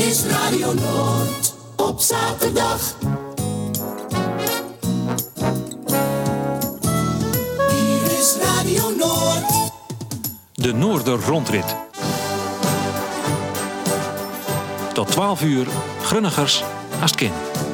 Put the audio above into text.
is Radio Noord op zaterdag. Hier is Radio Noord. De Noorder Rondrit. Tot 12 uur, Grunnigers, Astkin.